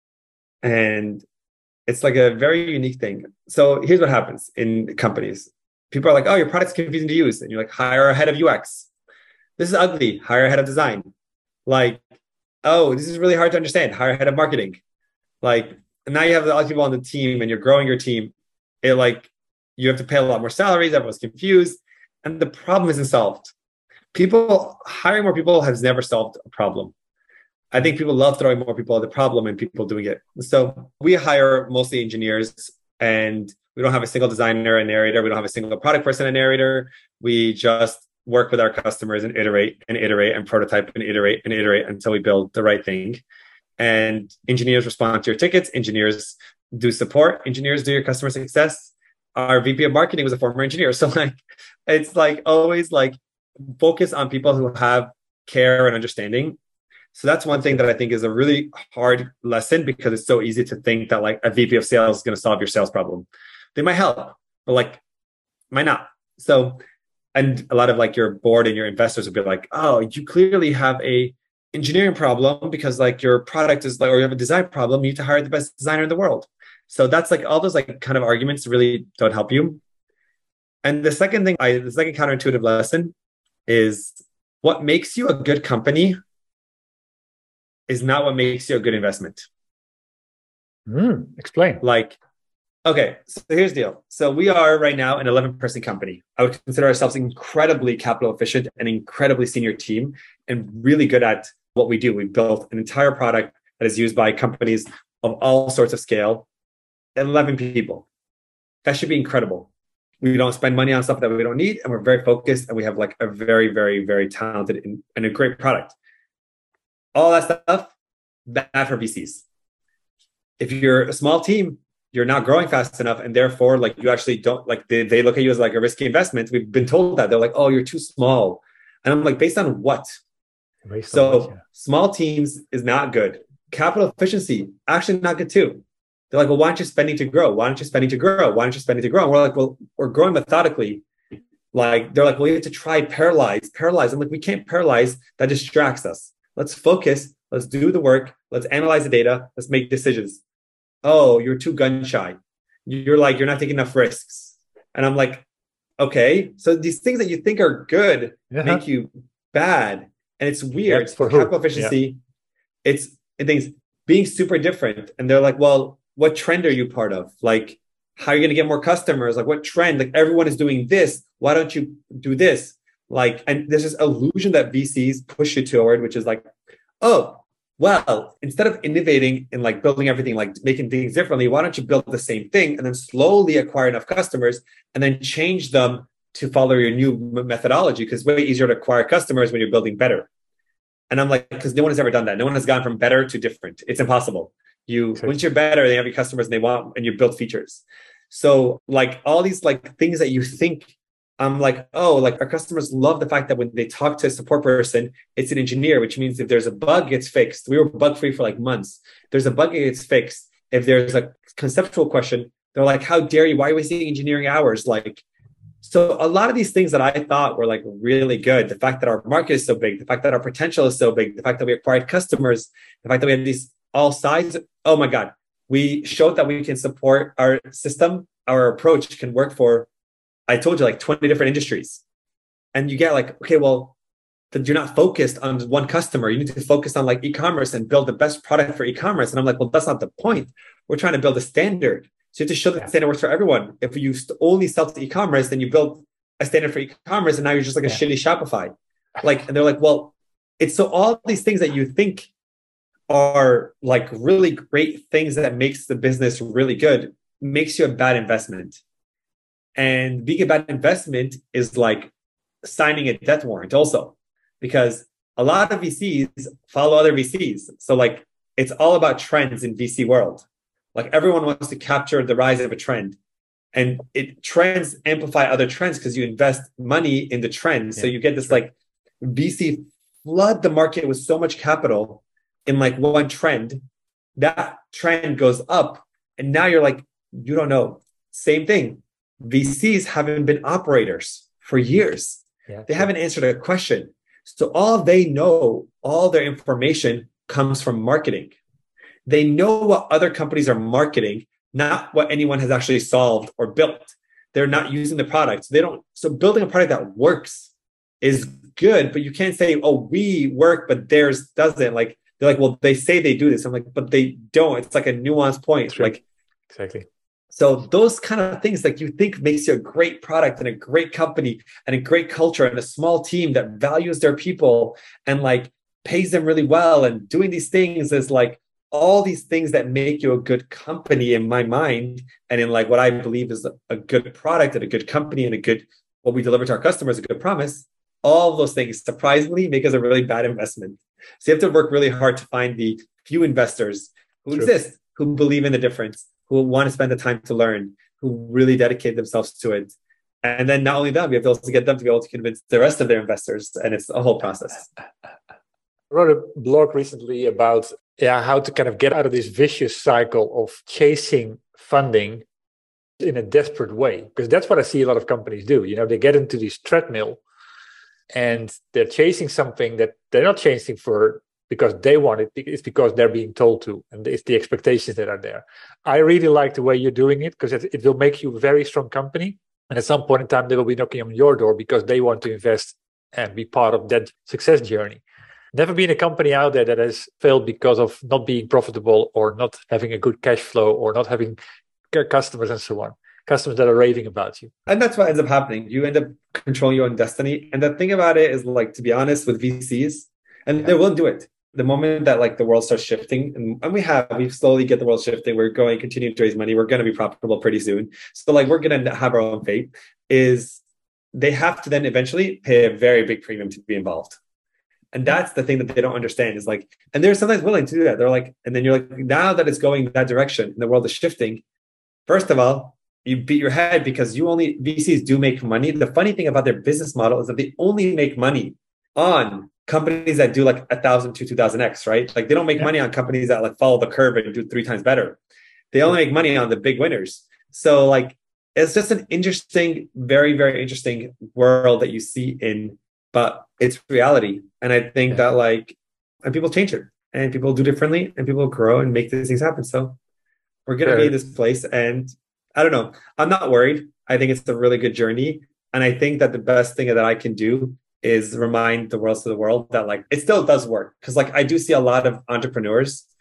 And it's like a very unique thing. So here's what happens in companies. People are like, oh, your product's confusing to use. And you're like, hire a head of UX. This is ugly. Hire a head of design. Like, oh, this is really hard to understand. Hire a head of marketing. Like, and now you have all the people on the team and you're growing your team. It like, you have to pay a lot more salaries. Everyone's confused. And the problem isn't solved. Hiring more people has never solved a problem. I think people love throwing more people at the problem and people doing it. So we hire mostly engineers, and we don't have a single designer and narrator. We don't have a single product person and narrator. We just work with our customers and iterate and prototype and iterate until we build the right thing. And engineers respond to your tickets. Engineers do support. Engineers do your customer success. Our VP of marketing was a former engineer. So like, it's like always like focus on people who have care and understanding. So that's one thing that I think is a really hard lesson, because it's so easy to think that like a VP of sales is going to solve your sales problem. They might help, but like might not. So, and a lot of like your board and your investors would be like, oh, you clearly have a engineering problem because like your product is like, or you have a design problem. You need to hire the best designer in the world. So that's like all those like kind of arguments really don't help you. And the second counterintuitive lesson is what makes you a good company is not what makes you a good investment. Explain. Like, okay, so here's the deal. So we are right now an 11-person company. I would consider ourselves incredibly capital efficient and incredibly senior team and really good at what we do. We built an entire product that is used by companies of all sorts of scale. 11 people. That should be incredible. We don't spend money on stuff that we don't need, and we're very focused, and we have like a very, very, very talented and a great product. All that stuff, bad for VCs. If you're a small team, you're not growing fast enough, and therefore, like you actually don't like they look at you as like a risky investment. We've been told that. They're like, "Oh, you're too small," and I'm like, based on what? Small teams is not good. Capital efficiency actually not good too. They're like, well, why aren't you spending to grow? Why aren't you spending to grow? Why aren't you spending to grow? And we're like, well, we're growing methodically. Like, they're like, well, you have to try paralyze. I'm like, we can't paralyze. That distracts us. Let's focus. Let's do the work. Let's analyze the data. Let's make decisions. Oh, you're too gun shy. You're like, you're not taking enough risks. And I'm like, okay. So these things that you think are good make you bad. And it's weird. For capital efficiency, it's things being super different. And they're like, well, what trend are you part of? Like, how are you going to get more customers? Like, what trend? Like, everyone is doing this. Why don't you do this? Like, and there's this illusion that VCs push you toward, which is like, oh, well, instead of innovating and like building everything, like making things differently, why don't you build the same thing and then slowly acquire enough customers and then change them to follow your new methodology? Because it's way easier to acquire customers when you're building better. And I'm like, because no one has ever done that. No one has gone from better to different. It's impossible. Once you're better, they have your customers and they want, and you build features. So like all these like things that you think, I'm like, oh, like our customers love the fact that when they talk to a support person, it's an engineer, which means if there's a bug, it's fixed. We were bug free for like months. There's a bug, it's fixed. If there's a conceptual question, they're like, how dare you? Why are we wasting engineering hours? Like, so a lot of these things that I thought were like really good. The fact that our market is so big, the fact that our potential is so big, the fact that we acquired customers, the fact that we have these all sides. Oh my God. We showed that we can support our system. Our approach can work for, I told you, like 20 different industries. And you get like, okay, well, then you're not focused on one customer. You need to focus on like e-commerce and build the best product for e-commerce. And I'm like, well, that's not the point. We're trying to build a standard. So you have to show that the standard works for everyone. If you only sell to e-commerce, then you build a standard for e-commerce and now you're just like a shitty Shopify. Like, and they're like, well, it's so all these things that you think are like really great things that makes the business really good makes you a bad investment. And being a bad investment is like signing a death warrant also, because a lot of VCs follow other VCs. So like, it's all about trends in VC world. Like everyone wants to capture the rise of a trend, and trends amplify other trends because you invest money in the trend. So you get this like VC flood the market with so much capital in like one trend. That trend goes up. And now you're like, you don't know. Same thing. VCs haven't been operators for years. They haven't answered a question. So all they know, all their information comes from marketing. They know what other companies are marketing, not what anyone has actually solved or built. They're not using the product. So building a product that works is good, but you can't say, oh, we work, but theirs doesn't. Like, they're like, well, they say they do this. I'm like, but they don't. It's like a nuanced point. Like, exactly. So those kind of things, like you think makes you a great product and a great company and a great culture and a small team that values their people and like pays them really well. And doing these things is like all these things that make you a good company in my mind. And in like what I believe is a good product and a good company and a good, what we deliver to our customers, a good promise. All of those things surprisingly make us a really bad investment. So you have to work really hard to find the few investors who exist, who believe in the difference, who want to spend the time to learn, who really dedicate themselves to it. And then not only that, we have to also get them to be able to convince the rest of their investors. And it's a whole process. I wrote a blog recently about how to kind of get out of this vicious cycle of chasing funding in a desperate way. Because that's what I see a lot of companies do. You know, they get into this treadmill and they're chasing something that they're not chasing for because they want it. It's because they're being told to, and it's the expectations that are there. I really like the way you're doing it because it will make you a very strong company. And at some point in time, they will be knocking on your door because they want to invest and be part of that success journey. Never been a company out there that has failed because of not being profitable or not having a good cash flow or not having customers and so on. Customers that are raving about you. And that's what ends up happening. You end up controlling your own destiny. And the thing about it is, like, to be honest with VCs, and they will do it. The moment that like the world starts shifting, and we slowly get the world shifting. We're going to continue to raise money. We're going to be profitable pretty soon. So like we're going to have our own fate. Is they have to then eventually pay a very big premium to be involved. And that's the thing that they don't understand is like, and they're sometimes willing to do that. They're like, and then you're like, now that it's going that direction and the world is shifting, first of all, you beat your head because VCs do make money. The funny thing about their business model is that they only make money on companies that do like 1,000 to 2,000x, right? Like they don't make money on companies that like follow the curve and do 3 times better. They only make money on the big winners. So like, it's just an interesting, very, very interesting world that you see in, but it's reality. And I think that like, and people change it and people do differently and people grow and make these things happen. So we're going to be in this place. And I don't know, I'm not worried. I think it's a really good journey. And I think that the best thing that I can do is remind the rest of the world that like, it still does work. Cause like, I do see a lot of entrepreneurs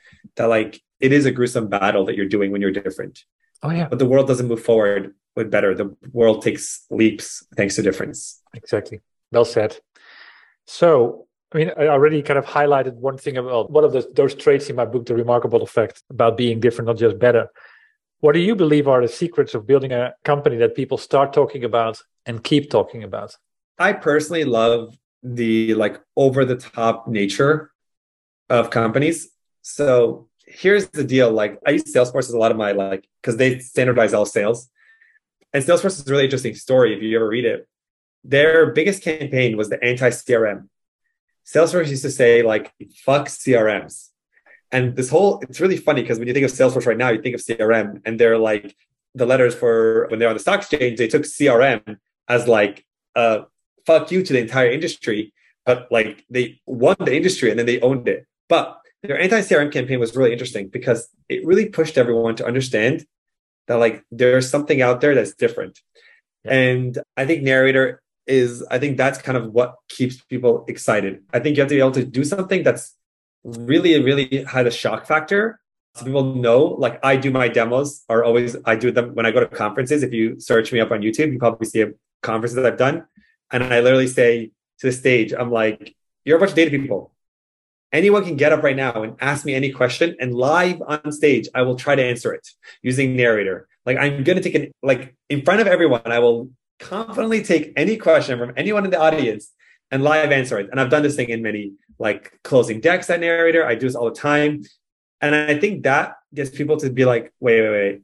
that like it is a gruesome battle that you're doing when you're different. Oh yeah. But the world doesn't move forward with better. The world takes leaps thanks to difference. Exactly. Well said. So, I mean, I already kind of highlighted one thing about one of those traits in my book, The Remarkable Effect, about being different, not just better. What do you believe are the secrets of building a company that people start talking about and keep talking about? I personally love the like over the top nature of companies. So here's the deal. Like I use Salesforce as a lot of my like, because they standardize all sales. And Salesforce is a really interesting story if you ever read it. Their biggest campaign was the anti-CRM. Salesforce used to say like, fuck CRMs. And it's really funny because when you think of Salesforce right now, you think of CRM and they're like the letters for when they're on the stock exchange, they took CRM as like fuck you to the entire industry, but like they won the industry and then they owned it. But their anti-CRM campaign was really interesting because it really pushed everyone to understand that like there's something out there that's different. Yeah. And I think Narrator I think that's kind of what keeps people excited. I think you have to be able to do something that's really, really had a shock factor. So people know, like I do my demos I do them when I go to conferences. If you search me up on YouTube, you probably see conferences that I've done. And I literally say to the stage, I'm like, you're a bunch of data people. Anyone can get up right now and ask me any question, and live on stage, I will try to answer it using Narrator. Like I'm going to take in front of everyone, I will confidently take any question from anyone in the audience and live answer it. And I've done this thing in many like closing decks at Narrator. I do this all the time. And I think that gets people to be like, wait.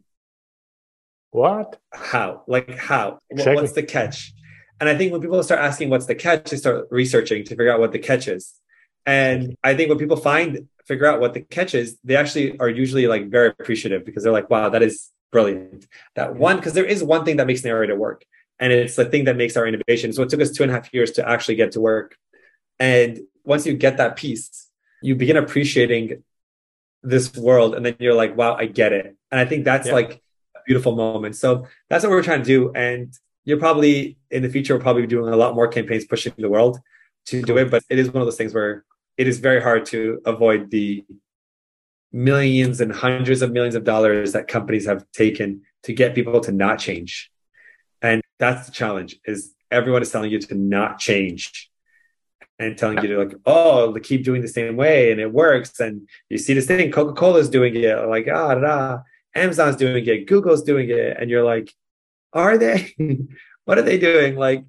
What? How? Like how? Exactly. What's the catch? And I think when people start asking what's the catch, they start researching to figure out what the catch is. And I think when people figure out what the catch is, they actually are usually like very appreciative because they're like, wow, that is brilliant. That one, because there is one thing that makes Narrator work. And it's the thing that makes our innovation. So it took us 2.5 years to actually get to work. And once you get that piece, you begin appreciating this world. And then you're like, wow, I get it. And I think that's like a beautiful moment. So that's what we're trying to do. And you're probably in the future, we'll probably be doing a lot more campaigns pushing the world to do it. But it is one of those things where it is very hard to avoid the millions and hundreds of millions of dollars that companies have taken to get people to not change. And that's the challenge, is everyone is telling you to not change and telling you to like, oh, keep doing the same way and it works. And you see this thing, Coca-Cola is doing it, like, Amazon's doing it, Google's doing it. And you're like, are they? What are they doing? Like,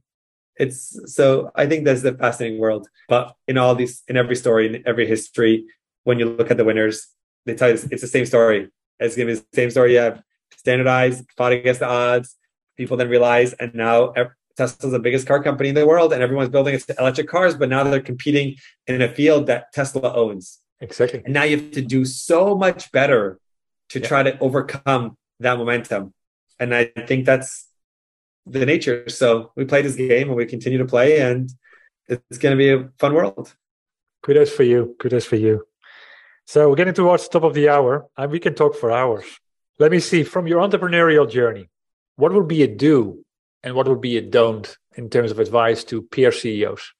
so I think that's the fascinating world. But in every story, in every history, when you look at the winners, they tell you it's the same story. It's going to be the same story. You have standardized, fought against the odds. People then realize, and now Tesla's the biggest car company in the world, and everyone's building electric cars, but now they're competing in a field that Tesla owns. Exactly. And now you have to do so much better to try to overcome that momentum. And I think that's the nature. So we play this game and we continue to play, and it's going to be a fun world. Kudos for you. Kudos for you. So we're getting towards the top of the hour, and we can talk for hours. Let me see, from your entrepreneurial journey, what would be a do and what would be a don't in terms of advice to peer CEOs?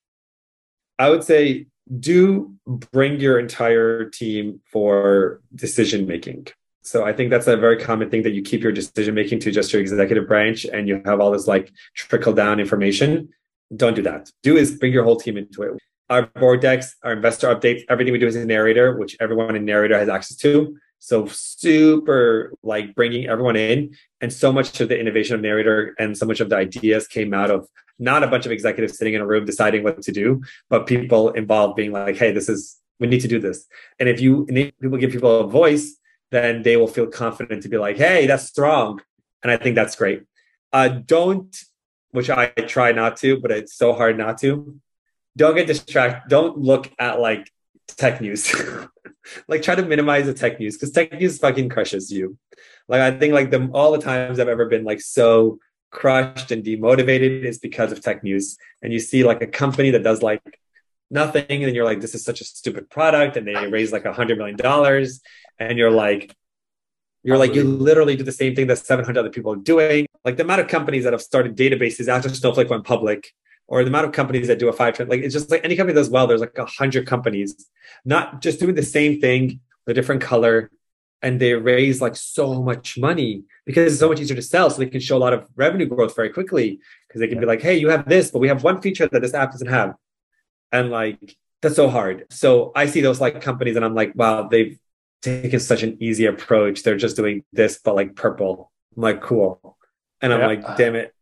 I would say do bring your entire team for decision making. So I think that's a very common thing, that you keep your decision making to just your executive branch and you have all this like trickle down information. Don't do that. Do is bring your whole team into it. Our board decks, our investor updates, everything we do is in Narrator, which everyone in Narrator has access to. So super like bringing everyone in, and so much of the innovation of Narrator and so much of the ideas came out of not a bunch of executives sitting in a room deciding what to do, but people involved being like, hey, we need to do this. And if people give people a voice, then they will feel confident to be like, hey, that's strong. And I think that's great. Don't, which I try not to, but it's so hard not to. Don't get distracted. Don't look at like tech news. Like try to minimize the tech news, because tech news fucking crushes you. Like I think like all the times I've ever been like so crushed and demotivated is because of tech news. And you see like a company that does like nothing, and you're like, this is such a stupid product, and they raise like $100 million, and you're like, you literally do the same thing that 700 other people are doing. Like the amount of companies that have started databases after Snowflake went public, or the amount of companies that do a 5 trend, like it's just like any company does well, there's like 100 companies, not just doing the same thing the different color, and they raise like so much money because it's so much easier to sell. So they can show a lot of revenue growth very quickly because they can be like, hey, you have this, but we have one feature that this app doesn't have. And like, that's so hard. So I see those like companies and I'm like, wow, they've taken such an easy approach. They're just doing this, but like purple. I'm like, cool. And I'm like, damn it.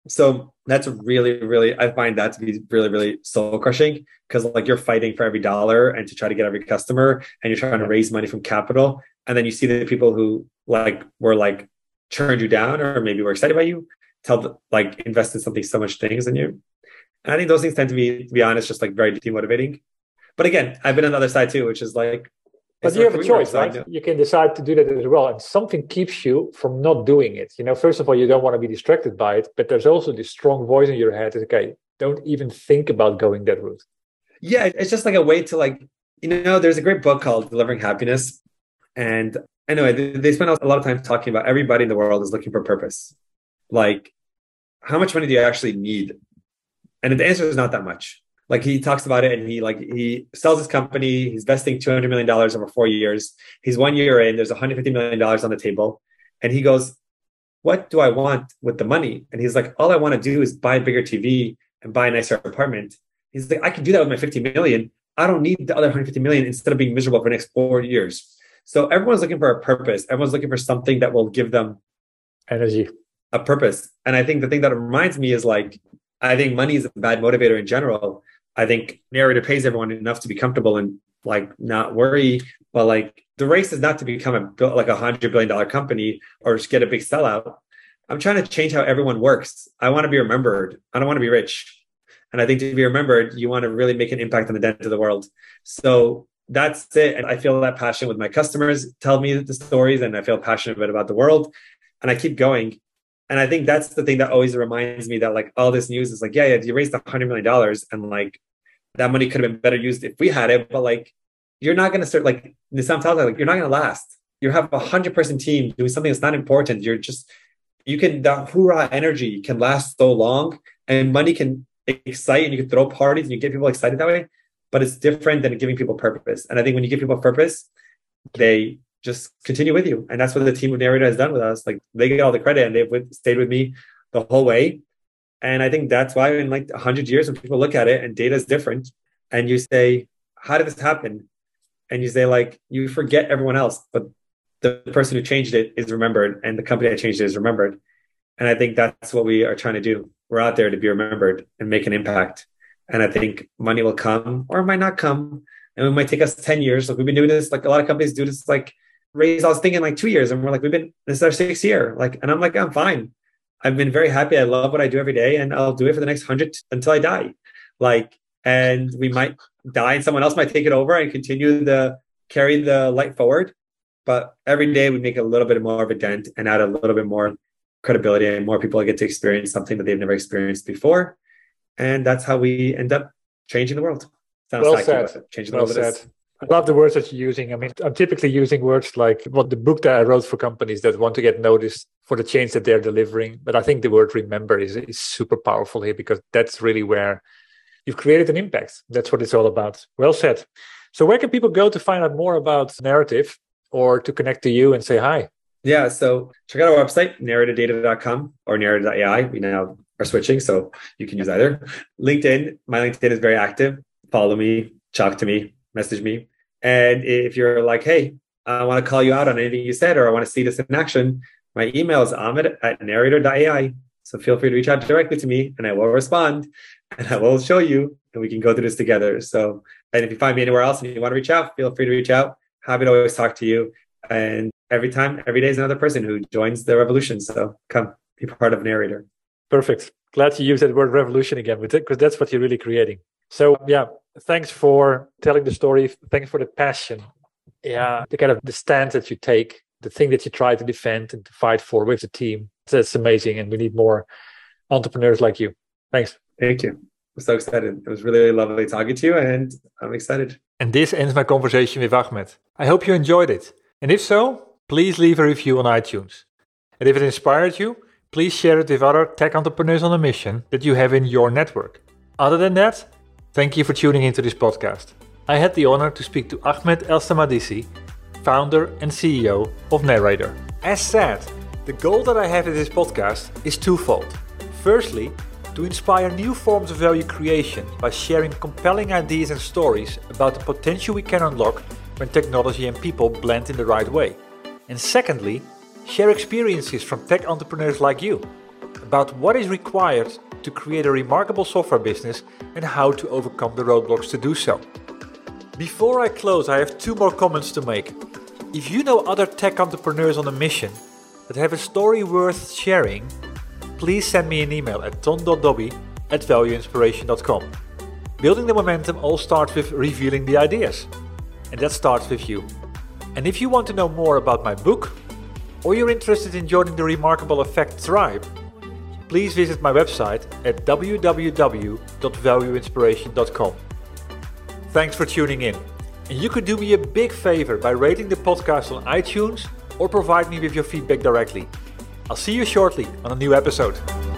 So that's really, really, I find that to be really, really soul crushing because like you're fighting for every dollar and to try to get every customer and you're trying to raise money from capital. And then you see the people who like were like turned you down or maybe were excited by you, like invest in something so much things in you. And I think those things tend to be honest, just like very demotivating. But again, I've been on the other side too, which is like, but you have a choice, right? You can decide to do that as well. And something keeps you from not doing it. You know, first of all, you don't want to be distracted by it, but there's also this strong voice in your head. Okay, don't even think about going that route. Yeah, it's just like a way to like, you know, there's a great book called Delivering Happiness. And anyway, they spend a lot of time talking about everybody in the world is looking for purpose. Like, how much money do you actually need? And the answer is not that much. Like he talks about it and he sells his company. He's investing $200 million over 4 years. He's 1 year in, there's $150 million on the table. And he goes, what do I want with the money? And he's like, all I want to do is buy a bigger TV and buy a nicer apartment. He's like, I can do that with my 50 million. I don't need the other 150 million instead of being miserable for the next 4 years. So everyone's looking for a purpose. Everyone's looking for something that will give them energy, a purpose. And I think the thing that reminds me is like, I think money is a bad motivator in general. I think Narrator pays everyone enough to be comfortable and like not worry. But like the race is not to become like $100 billion company or just get a big sellout. I'm trying to change how everyone works. I want to be remembered. I don't want to be rich. And I think to be remembered, you want to really make an impact on the dent of the world. So that's it. And I feel that passion with my customers tell me the stories and I feel passionate about the world and I keep going. And I think that's the thing that always reminds me that like all this news is like, yeah, you raised $100 million and like that money could have been better used if we had it. But like, you're not going to start like Nissam tells us, like, you're not going to last. You have a 100-person team doing something that's not important. The hoorah energy can last so long and money can excite and you can throw parties and you get people excited that way. But it's different than giving people purpose. And I think when you give people purpose, they just continue with you. And that's what the team of Narrator has done with us. Like they get all the credit and they've stayed with me the whole way. And I think that's why in like 100 years, when people look at it and data is different and you say, how did this happen? And you say like, you forget everyone else, but the person who changed it is remembered and the company that changed it is remembered. And I think that's what we are trying to do. We're out there to be remembered and make an impact. And I think money will come or it might not come. And it might take us 10 years. Like we've been doing this, like a lot of companies do this, like raise all this thing in like 2 years. And we're like, this is our 6th year. Like, and I'm like, I'm fine. I've been very happy. I love what I do every day and I'll do it for the next 100 until I die. Like, and we might die and someone else might take it over and continue carry the light forward. But every day we make a little bit more of a dent and add a little bit more credibility and more people get to experience something that they've never experienced before. And that's how we end up changing the world. Sounds well said. Changing the world. Well said. I love the words that you're using. I mean, I'm typically using words like what the book that I wrote for companies that want to get noticed for the change that they're delivering. But I think the word remember is super powerful here because that's really where you've created an impact. That's what it's all about. Well said. So where can people go to find out more about Narrative or to connect to you and say hi? Yeah, so check out our website, narratordata.com or narrator.ai. We now are switching, so you can use either. LinkedIn, my LinkedIn is very active. Follow me, talk to me, message me. And if you're like, hey, I want to call you out on anything you said, or I want to see this in action, my email is ahmed@narrator.ai. So feel free to reach out directly to me and I will respond and I will show you and we can go through this together. So, and if you find me anywhere else and you want to reach out, feel free to reach out. Happy to always talk to you. And every day is another person who joins the revolution. So come be part of Narrator. Perfect. Glad you used that word revolution again with it because that's what you're really creating. So yeah, thanks for telling the story. Thanks for the passion. Yeah, the kind of the stance that you take, the thing that you try to defend and to fight for with the team. That's amazing. And we need more entrepreneurs like you. Thanks. Thank you. I'm so excited. It was really, really lovely talking to you and I'm excited. And this ends my conversation with Ahmed. I hope you enjoyed it. And if so, please leave a review on iTunes. And if it inspired you, please share it with other tech entrepreneurs on a mission that you have in your network. Other than that, thank you for tuning into this podcast. I had the honor to speak to Ahmed Elstamadisi, founder and CEO of Narrator. As said, the goal that I have in this podcast is twofold. Firstly, to inspire new forms of value creation by sharing compelling ideas and stories about the potential we can unlock when technology and people blend in the right way. And secondly, share experiences from tech entrepreneurs like you about what is required to create a remarkable software business and how to overcome the roadblocks to do so. Before I close, I have 2 more comments to make. If you know other tech entrepreneurs on a mission that have a story worth sharing, please send me an email at ton.dobby@valueinspiration.com. Building the momentum all starts with revealing the ideas. And that starts with you. And if you want to know more about my book, or you're interested in joining the Remarkable Effect Tribe, please visit my website at www.valueinspiration.com. Thanks for tuning in. And you could do me a big favor by rating the podcast on iTunes or provide me with your feedback directly. I'll see you shortly on a new episode.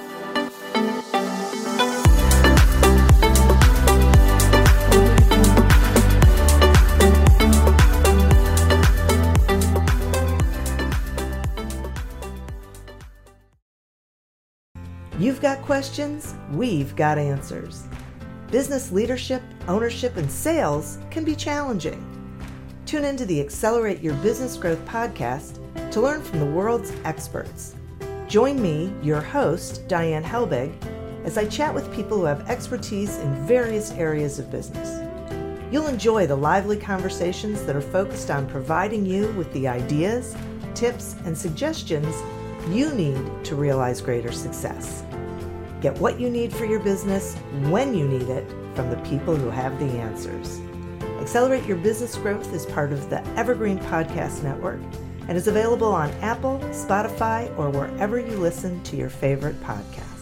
You've got questions, we've got answers. Business leadership, ownership, and sales can be challenging. Tune into the Accelerate Your Business Growth podcast to learn from the world's experts. Join me, your host, Diane Helbig, as I chat with people who have expertise in various areas of business. You'll enjoy the lively conversations that are focused on providing you with the ideas, tips, and suggestions you need to realize greater success. Get what you need for your business when you need it from the people who have the answers. Accelerate Your Business Growth is part of the Evergreen Podcast Network and is available on Apple, Spotify, or wherever you listen to your favorite podcast.